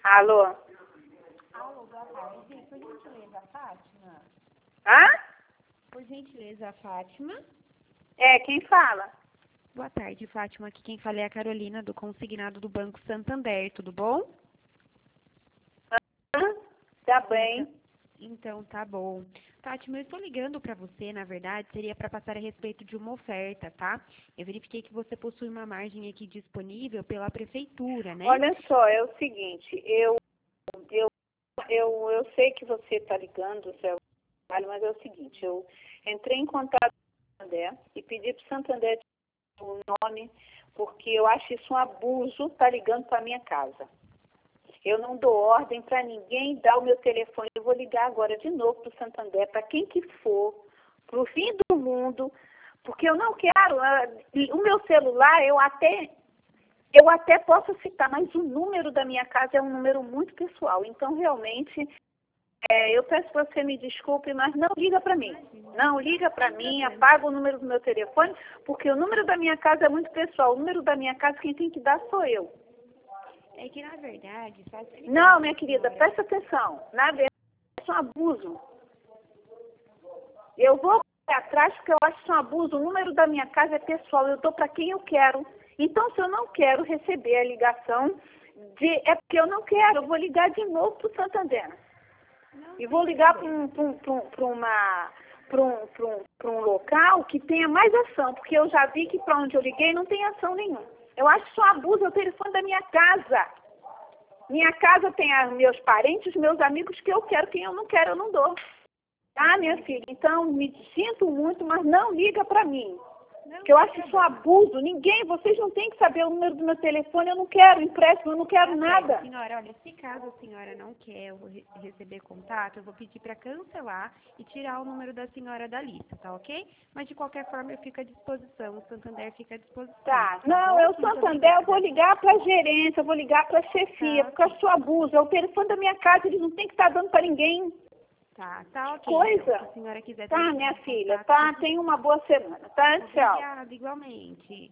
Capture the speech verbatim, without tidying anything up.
Alô? Alô, boa tarde. Por gentileza, Fátima? Hã? Por gentileza, Fátima? É, quem fala? Boa tarde, Fátima. Aqui quem fala é a Carolina, do consignado do Banco Santander. Tudo bom? Hã? Tá bem. Então, então tá bom. Fátima, eu estou ligando para você, na verdade, seria para passar a respeito de uma oferta, tá? Eu verifiquei que você possui uma margem aqui disponível pela prefeitura, né? Olha só, é o seguinte, eu, eu, eu, eu sei que você está ligando, Zé, mas é o seguinte, eu entrei em contato com o Santander e pedi para o Santander o nome, porque eu acho isso um abuso, tá ligando para minha casa. Eu não dou ordem para ninguém dar o meu telefone. Eu vou ligar agora de novo para o Santander, para quem que for, para o fim do mundo, porque eu não quero. Uh, o meu celular, eu até, eu até posso citar, mas o número da minha casa é um número muito pessoal. Então, realmente, é, eu peço que você me desculpe, mas não liga para mim. Não liga para mim, apaga o número do meu telefone, porque o número da minha casa é muito pessoal. O número da minha casa, quem tem que dar sou eu. É que, na verdade, faz... Não, minha querida, presta atenção. Na verdade, isso é um abuso. Eu vou atrás porque eu acho isso um abuso. O número da minha casa é pessoal, eu dou para quem eu quero. Então, se eu não quero receber a ligação, de, é porque eu não quero. Eu vou ligar de novo para o Santander. Não, E vou ligar para um, um, um, uma... Para um, um, um local que tenha mais ação, porque eu já vi que para onde eu liguei não tem ação nenhuma. Eu acho isso um abuso, é o telefone da minha casa. Minha casa tem os meus parentes, meus amigos que eu quero, quem eu não quero eu não dou. Tá, minha filha? Então, me sinto muito, mas não liga para mim. Porque eu acho isso um abuso. Ninguém, vocês não têm que saber o número do meu telefone, eu não quero empréstimo, eu não quero nada. Senhora, olha, se caso a senhora não quer eu re receber contato, eu vou pedir para cancelar e tirar o número da senhora da lista, tá ok? Mas de qualquer forma eu fico à disposição, o Santander fica à disposição. Tá, tá não, bom? eu Muito Santander, obrigada. eu vou ligar para a gerência, eu vou ligar para a chefia, Tá, porque eu acho abuso. É o telefone da minha casa, eles não têm que estar dando para ninguém. Tá, tá ok. Coisa. Então, se a senhora quiser Tá, ter minha esse filha, contato, tá? Tenha uma boa semana, tá? Tchau. obrigada, igualmente.